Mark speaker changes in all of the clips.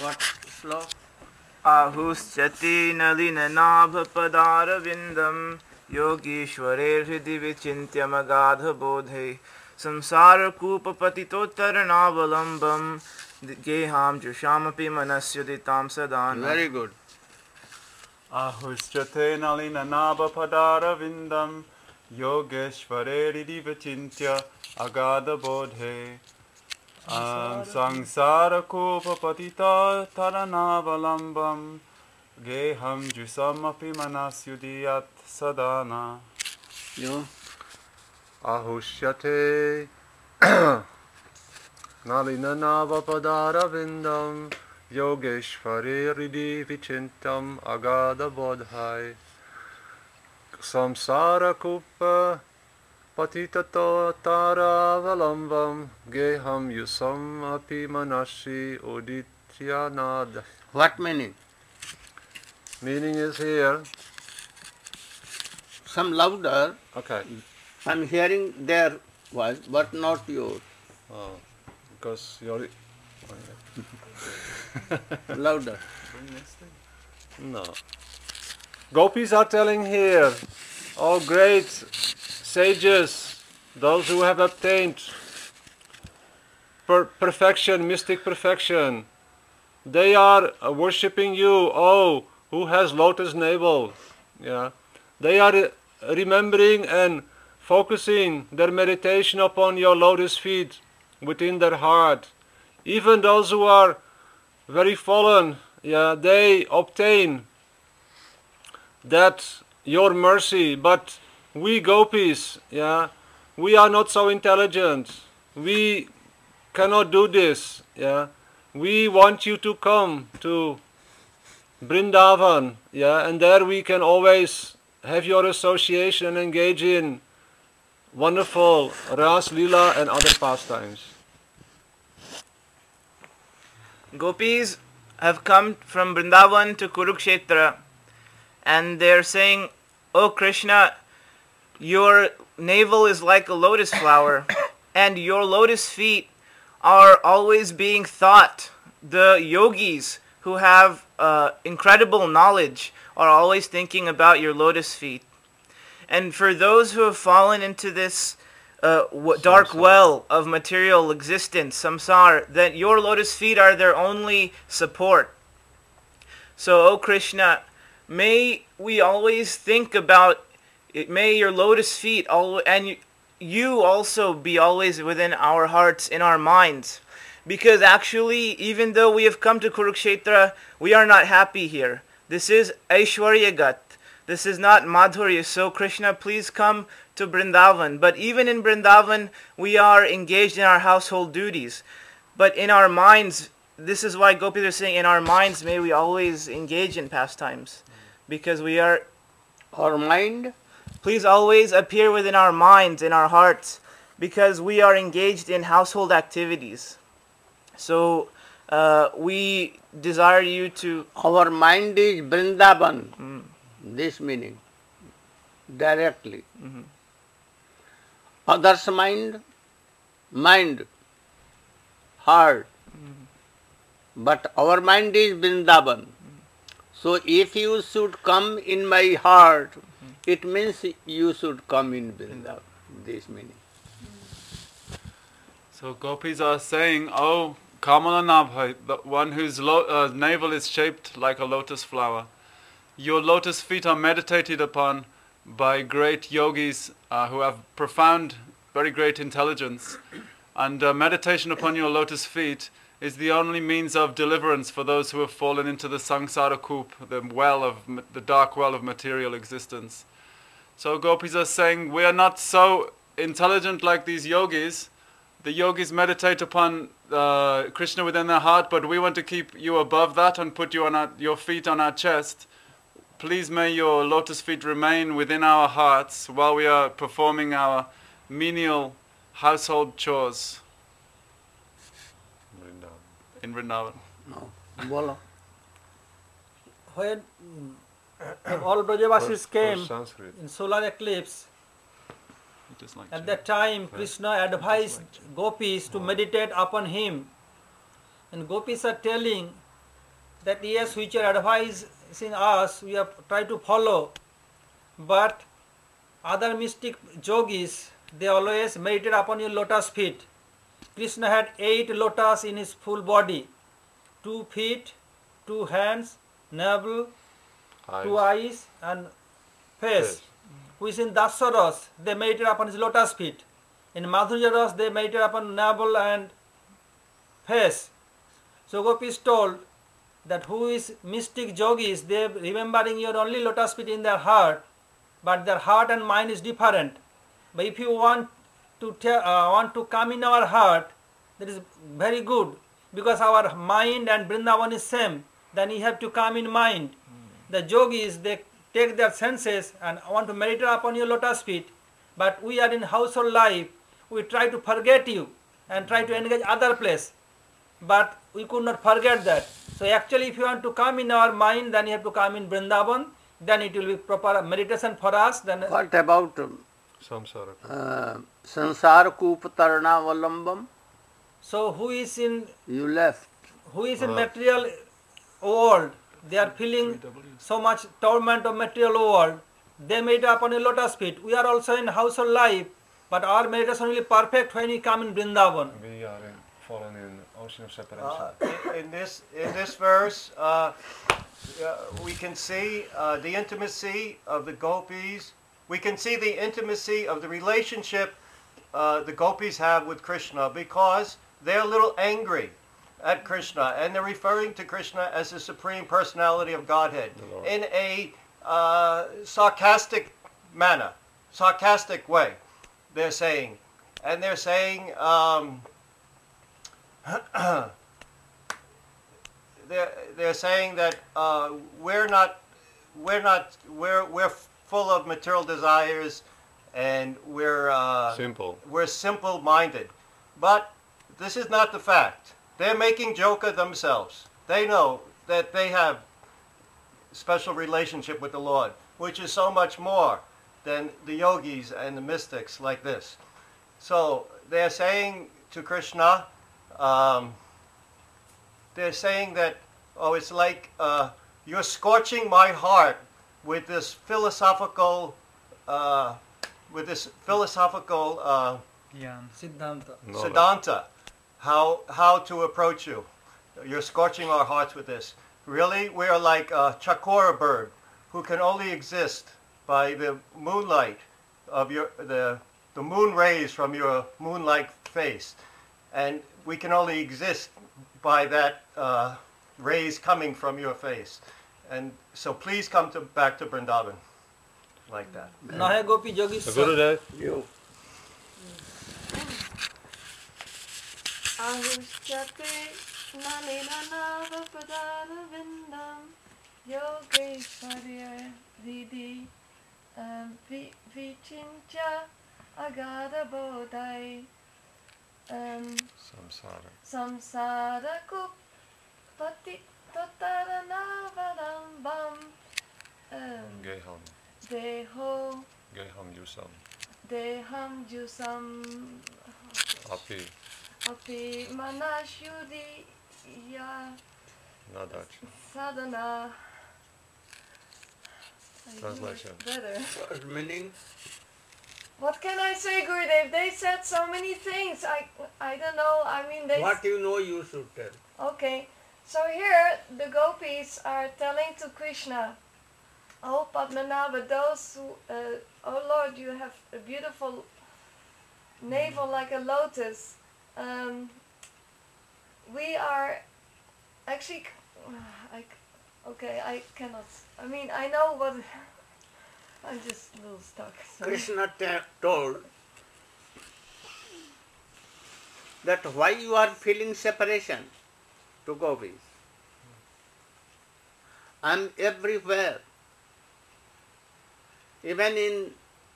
Speaker 1: What slok?
Speaker 2: Ahusyati nalinanabha padarvindam yogishware hridi vichintyam agadha bodhe samsara kupa patitottaranavalam geham jushamapi manasyuditam sadana.
Speaker 1: Very good.
Speaker 3: Ahusyate nalinanabha padarvindam yogeshware hridi vichintyam agadha bodhe Sangsara kupa patita taranavalam geham jusamapi manasyudiyat sadana.
Speaker 1: You?
Speaker 4: Ahusyate nalinanava padaravindam yogeshvare hridi vichintam agada bodhai samsara kupa patitato taravalambam geham yusam api manasi udityanad.
Speaker 1: What meaning?
Speaker 4: Meaning is here.
Speaker 1: Some louder.
Speaker 4: Okay.
Speaker 1: I'm hearing their voice, but not yours.
Speaker 4: Oh, because you're...
Speaker 1: Louder.
Speaker 4: No. Gopis are telling here, all great sages, those who have obtained perfection, mystic perfection, they are worshipping you, oh, who has lotus navel. Yeah. They are remembering and focusing their meditation upon your lotus feet within their heart. Even those who are very fallen, yeah, they obtain that your mercy. But we gopis, yeah, we are not so intelligent. We cannot do this. Yeah, we want you to come to Vrindavan, yeah, and there we can always have your association and engage in wonderful Ras Leela and other pastimes.
Speaker 2: Gopis have come from Vrindavan to Kurukshetra, and they're saying, "Oh Krishna, your navel is like a lotus flower, and your lotus feet are always being thought. The yogis who have incredible knowledge are always thinking about your lotus feet. And for those who have fallen into this dark well of material existence, samsara, that your lotus feet are their only support. So, O Krishna, may we always think about it, may your lotus feet, and you also be always within our hearts, in our minds. Because actually, even though we have come to Kurukshetra, we are not happy here. This is Aishwaryagat. This is not Madhurya. So Krishna, please come to Vrindavan. But even in Vrindavan, we are engaged in our household duties. But in our minds, this is why gopis are saying, in our minds, may we always engage in pastimes. Because we are...
Speaker 1: Our mind?
Speaker 2: Please always appear within our minds, in our hearts. Because we are engaged in household activities. So we desire you to...
Speaker 1: Our mind is Vrindavan. This meaning. Directly. Others' mind, heart. But our mind is Vrindavan. So if you should come in my heart, it means you should come in Vrindavan. This meaning.
Speaker 3: So gopis are saying, oh, Kamalanabha, the one whose navel is shaped like a lotus flower, your lotus feet are meditated upon by great yogis who have profound, very great intelligence. And meditation upon your lotus feet is the only means of deliverance for those who have fallen into the samsara koop, the dark well of material existence. So gopis are saying, we are not so intelligent like these yogis. The yogis meditate upon Krishna within their heart, but we want to keep you above that and put you on your feet on our chest. Please may your lotus feet remain within our hearts while we are performing our menial household chores in Vrindavan.
Speaker 1: No. Bolo.
Speaker 5: When all Brajavasis came
Speaker 4: Sanskrit.
Speaker 5: in solar eclipse,
Speaker 3: Like
Speaker 5: at that time Krishna advised gopis to meditate upon him. And gopis are telling that yes, which are advising us, we have tried to follow, but other mystic yogis, they always meditate upon your lotus feet. Krishna had 8 lotus in his full body, 2 feet, 2 hands, navel, 2 eyes and face. Who is in Dasaras, they meditate upon his lotus feet. In Madhurya, they meditate upon navel and face. So Gopis told that who is mystic yogis, they remembering your only lotus feet in their heart, but their heart and mind is different. But if you want to come in our heart, that is very good, because our mind and Vrindavan is same. Then you have to come in mind. The yogis, they take their senses and want to meditate upon your lotus feet, but we are in household life. We try to forget you and try to engage other place, but we could not forget that. So actually, if you want to come in our mind, then you have to come in Vrindavan. Then it will be proper meditation for us. Then
Speaker 1: What about
Speaker 4: Samsara.
Speaker 1: sansar kupatarna valambam?
Speaker 5: so who is in
Speaker 1: You left.
Speaker 5: material world? They are feeling so much torment of material world. They meditate upon a lotus feet. We are also in household life, but our meditation will be perfect when we come in Vrindavan.
Speaker 4: We are fallen in ocean of separation.
Speaker 6: In this verse, we can see the intimacy of the gopis. We can see the intimacy of the relationship the gopis have with Krishna, because they're a little angry at Krishna, and they're referring to Krishna as the Supreme Personality of Godhead in a sarcastic manner, sarcastic way. They're saying, they're saying that we're full of material desires, and we're simple-minded. But this is not the fact. They're making joke of themselves. They know that they have special relationship with the Lord, which is so much more than the yogis and the mystics like this. So they're saying to Krishna, they're saying that, oh, it's like you're scorching my heart with this philosophical
Speaker 5: Siddhanta.
Speaker 6: Siddhanta, how to approach you. You're scorching our hearts with this. Really, we are like a chakora bird who can only exist by the moonlight of the moon rays from your moon-like face, and we can only exist by that rays coming from your face. And so, please come back to Vrindavan, like that.
Speaker 5: Nahe Gopi Yogis.
Speaker 4: Gurudev.
Speaker 1: You.
Speaker 7: Ahushate nalinanava padana vindam yogeshwarya didi vichincha agada bodhai samsara kupati totaranavadambam deham jusam api manashyudi ya sadhana.
Speaker 4: Translation.
Speaker 7: Better.
Speaker 1: What meaning?
Speaker 7: What can I say, Gurudev? They said so many things. I don't know. I mean, they.
Speaker 1: What you know, you should tell.
Speaker 7: Okay. So here the gopis are telling to Krishna, "Oh Padmanabha, those who, oh Lord, you have a beautiful navel like a lotus. We are actually, I cannot. I mean, I know what. I'm just a little stuck. Sorry.
Speaker 1: Krishna told that why you are feeling separation to gopis. I am everywhere. Even in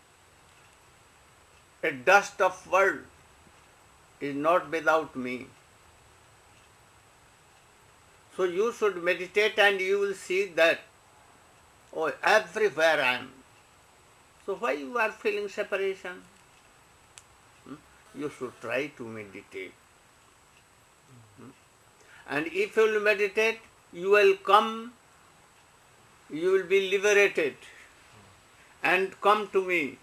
Speaker 1: a dust of world is not without me. So you should meditate and you will see that, oh, everywhere I am. So why you are feeling separation? You should try to meditate. And if you will meditate, you will come, you will be liberated and come to me.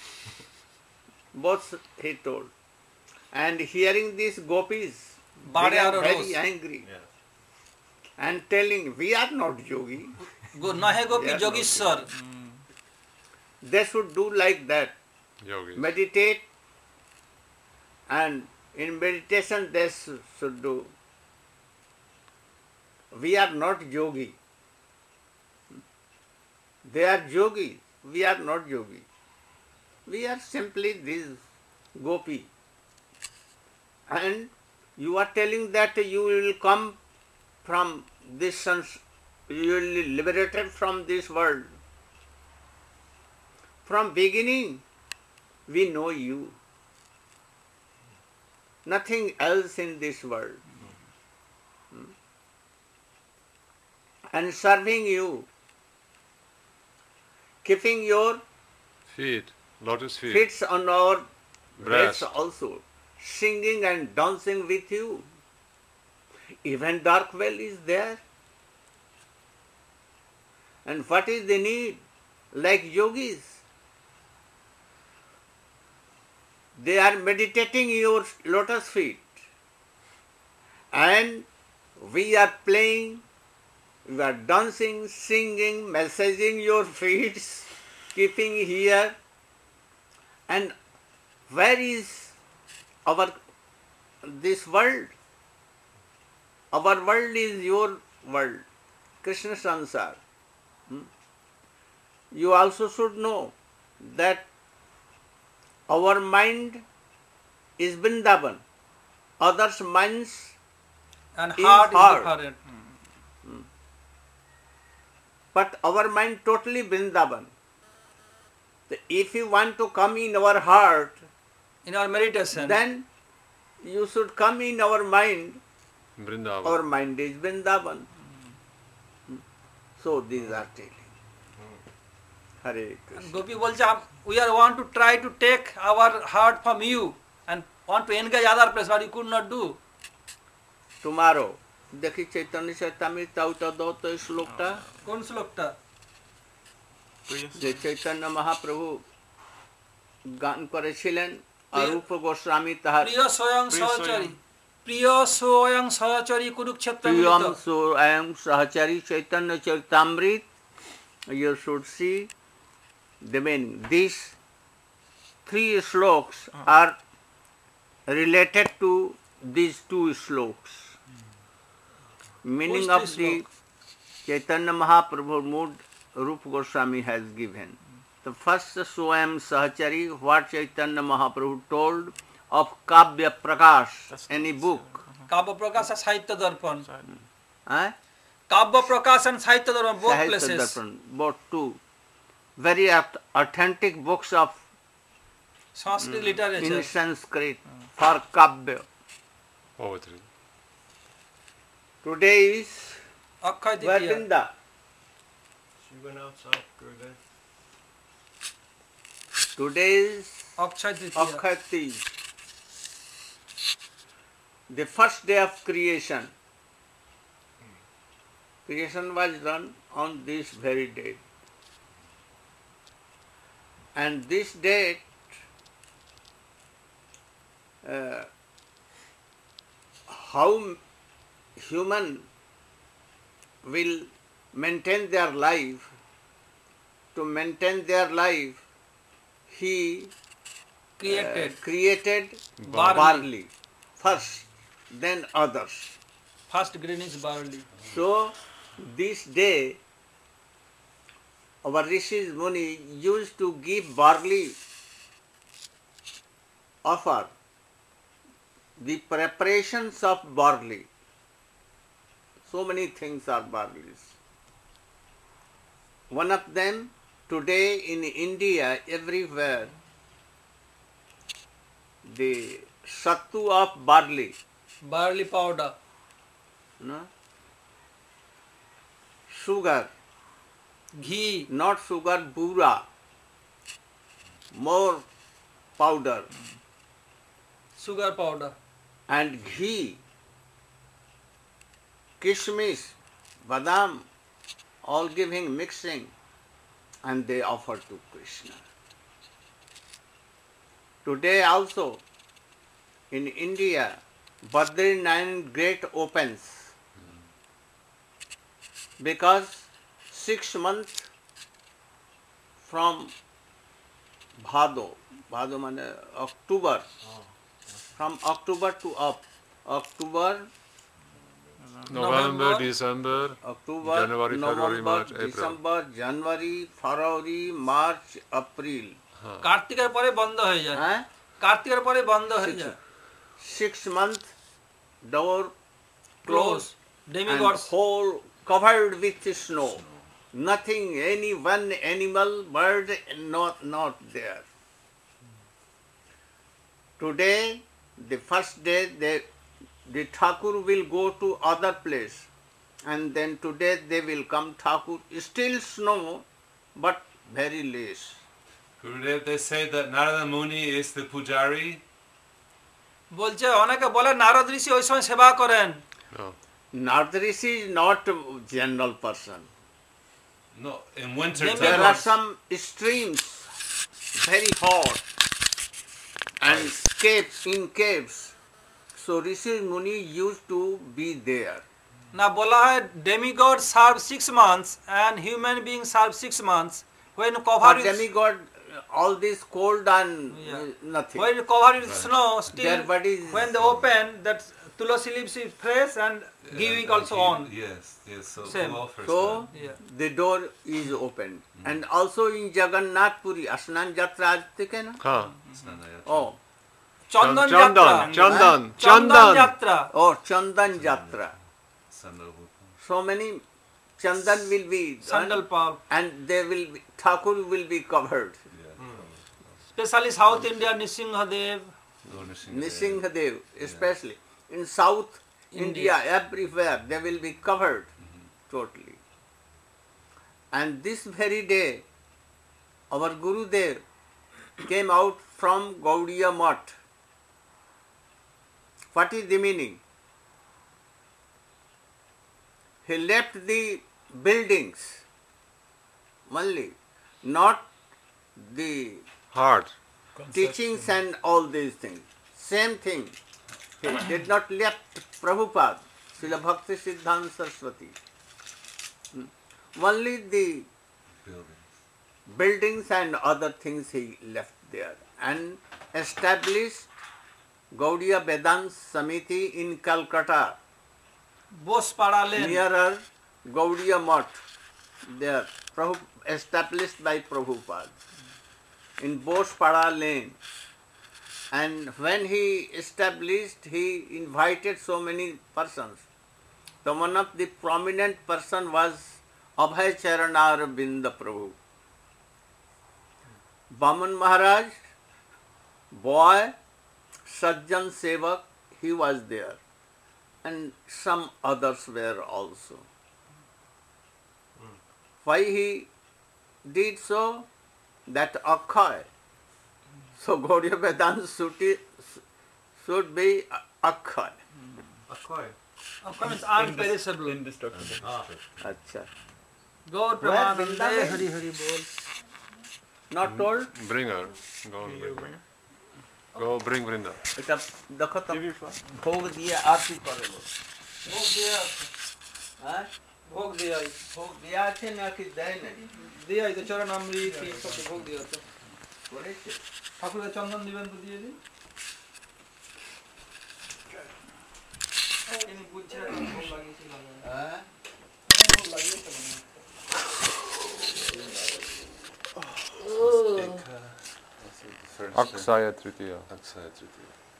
Speaker 1: Both he told. And hearing this, gopis
Speaker 5: Bade
Speaker 1: became
Speaker 5: aro
Speaker 1: very
Speaker 5: rose.
Speaker 1: angry and telling, we are not yogi.
Speaker 5: Nahe gopi
Speaker 1: Yes,
Speaker 5: Yogeshwar.
Speaker 1: They should do like that.
Speaker 4: Yogis.
Speaker 1: Meditate, and in meditation they should do. We are not yogi. They are yogi. We are not yogi. We are simply this gopi. And you are telling that you will come from this you will be liberated from this world. From beginning, we know you. Nothing else in this world. And serving you, keeping your
Speaker 4: Feet. Lotus feet.
Speaker 1: feet on our breasts
Speaker 4: Breast.
Speaker 1: also, singing and dancing with you. Even dark well is there. And what is the need? Like yogis, they are meditating your lotus feet. And we are playing, we are dancing, singing, massaging your feet, keeping here. And where is our this world? Our world is your world, Krishna Sansar. You also should know that our mind is Vrindavan, others' minds
Speaker 5: And
Speaker 1: In
Speaker 5: heart
Speaker 1: heart.
Speaker 5: is different.
Speaker 1: but our mind totally Vrindavan. So if you want to come in our heart,
Speaker 5: In our meditation,
Speaker 1: then you should come in our mind.
Speaker 4: Vrindavan.
Speaker 1: Our mind is Vrindavan. So these are telling. Hare Krishna.
Speaker 5: Gopi bolche, we are want to try to take our heart from you and want to engage other place, but you could not do.
Speaker 1: Tomorrow, দেখি চৈতন্য চৈতামৃত ওটা দাও তো এই শ্লোকটা
Speaker 5: কোন শ্লোকটা?
Speaker 1: যে চৈতন্য মহাপ্রভু গান করেছিলেন অরূপ গোস্বামী তাহার
Speaker 5: প্রিয় স্বয়ং সহচরী, প্রিয় স্বয়ং সহচরী কুরুক্ষেত্র
Speaker 1: প্রিয়ম
Speaker 5: মিলিত।
Speaker 1: স্বয়ং সহচারী Chaitanya চৈতামৃত. You should see the meaning. These three sloks are related to these two sloks. Meaning
Speaker 5: Which
Speaker 1: of
Speaker 5: three
Speaker 1: the Chaitanya Mahaprabhu mood Rupa Goswami has given. The first Swayam Sahachari, what Chaitanya Mahaprabhu told of Kavya Prakash, any book.
Speaker 5: কাব্য প্রকাশ আর সাহিত্য দর্পণ।
Speaker 1: Eh?
Speaker 5: Kabya Prakash and সাহিত্য দর্পণ, both
Speaker 1: Sahitya
Speaker 5: places.
Speaker 1: Darpan, both two. Very authentic books of
Speaker 5: Sanskrit
Speaker 1: in
Speaker 5: literature.
Speaker 1: Sanskrit for Kavya.
Speaker 4: Poetry.
Speaker 1: Today is
Speaker 5: Akshaya Tritiya.
Speaker 1: Vrinda.
Speaker 6: She went outside, Gurudev.
Speaker 1: Today is
Speaker 5: Akshaya Tritiya.
Speaker 1: Akshaya Tritiya, the first day of creation. Creation was done on this very date. And this date, how human will maintain their life, to maintain their life, he created barley first, then others.
Speaker 5: First grain is barley.
Speaker 1: So this day, our rishis Muni used to give barley offer, the preparations of barley. So many things are barleys. One of them, today in India, everywhere, the sattu of barley,
Speaker 5: Barley powder.
Speaker 1: no? Sugar,
Speaker 5: Ghee.
Speaker 1: not sugar, bura, more powder,
Speaker 5: Sugar powder.
Speaker 1: and ghee, kishmish, badam, all giving, mixing, and they offer to Krishna. Today also, in India, Badrinath Great opens because 6 months from Bhado means October, from October to up, October,
Speaker 4: November, December,
Speaker 1: October,
Speaker 4: January, February,
Speaker 1: November,
Speaker 4: March, April.
Speaker 1: December, January, February, March, April.
Speaker 5: কার্তিকের পরে বন্ধ হয়ে যায়
Speaker 1: Huh?
Speaker 5: কার্তিকের পরে বন্ধ হয়ে যায়
Speaker 1: 6 months, door
Speaker 5: close
Speaker 1: and
Speaker 5: demigods
Speaker 1: whole covered with snow. Nothing, any one animal, bird, not there. Today, the first day, the Thakur will go to other place, and then today they will come Thakur. Still snow, but very less.
Speaker 8: Gurudev, they say that Narada Muni is the pujari.
Speaker 5: বলছে অনেকে বলে নারদ ঋষি ওই সময় সেবা করেন
Speaker 4: No.
Speaker 1: Narada Rishi is not a general person.
Speaker 8: No, in winter
Speaker 5: Demigod.
Speaker 1: There
Speaker 8: time.
Speaker 1: are some streams, very hot, and caves. So Rishi Muni used to be there.
Speaker 5: না বলা হয় demigod serve 6 months and human being serve 6 months when cover
Speaker 1: For
Speaker 5: is
Speaker 1: demigod, all this cold and
Speaker 5: Yeah.
Speaker 1: nothing.
Speaker 5: when cover is snow still
Speaker 1: Their bodies.
Speaker 5: when they open that tulasi leaves is fresh and giving also on
Speaker 8: Yes, so
Speaker 5: Same.
Speaker 8: who offers
Speaker 1: So
Speaker 8: that?
Speaker 5: Yeah.
Speaker 1: the door is opened, and also in Jagannath Puri, Asnan Jatra aaj theke na?
Speaker 4: Huh.
Speaker 8: Snanayatra.
Speaker 1: Oh,
Speaker 5: Chandan Yatra
Speaker 4: Chandan.
Speaker 5: চন্দন যাত্রা
Speaker 1: oh, Chandan Jatra.
Speaker 8: Sandalwood.
Speaker 1: So many Chandan will be done,
Speaker 5: sandal পাল
Speaker 1: and they will be, Thakur will be covered.
Speaker 5: Specially South India Nrisinghadev
Speaker 8: Lord
Speaker 1: Nisinghadev, especially in South India, everywhere they will be covered totally. And this very day, our Gurudev came out from Gaudiya Math. What is the meaning? He left the buildings only, not the
Speaker 4: Hard.
Speaker 1: teachings and all these things. Same thing. He did not left Prabhupada, Srila Bhakti Siddhanta Saraswati. Only the buildings and other things he left there and established Gaudiya Vedanta Samiti in Calcutta,
Speaker 5: Bose পাড়ালেন
Speaker 1: nearer Gaudiya Math, there, established by Prabhupada in Bospada Lane. And when he established, he invited so many persons. So one of the prominent person was Abhay Charanar Binda Prabhu. Baman Maharaj, boy, Sajjan Sevak, he was there. And some others were also. Why he did so? That Akshay. So Gaudiya Vedanta should be Akshay.
Speaker 5: unperishable
Speaker 1: Acha.
Speaker 5: Gaur
Speaker 1: Where
Speaker 5: প্রেমানন্দে
Speaker 1: Vrindavan?
Speaker 5: Hari Hari বল
Speaker 1: Not told?
Speaker 4: Bring her. Go and bring her. Go bring Vrinda.
Speaker 1: এটা দেখো তো ভোগ দিয়ে আরতি করে লোক।
Speaker 5: ভোগ দিয়ে আছে
Speaker 1: হ্যাঁ?
Speaker 5: ভোগ দিয়ে আই
Speaker 1: ভোগ দেয়া আছে নাকি দেয় নাই?
Speaker 5: দিয়ে আই তো চরণ অমৃত কি সব ভোগ দিয়ে আছে
Speaker 1: করেছে?
Speaker 5: ঠাকুরের চন্দন দিবেন তো দিয়ে দিন তিনি বুঝছে না ভোগ লাগিয়েছি
Speaker 1: হ্যাঁ?
Speaker 5: ভোগ লাগিয়েছে
Speaker 4: Akshaya Tritiya.
Speaker 8: Akshaya Tritiya.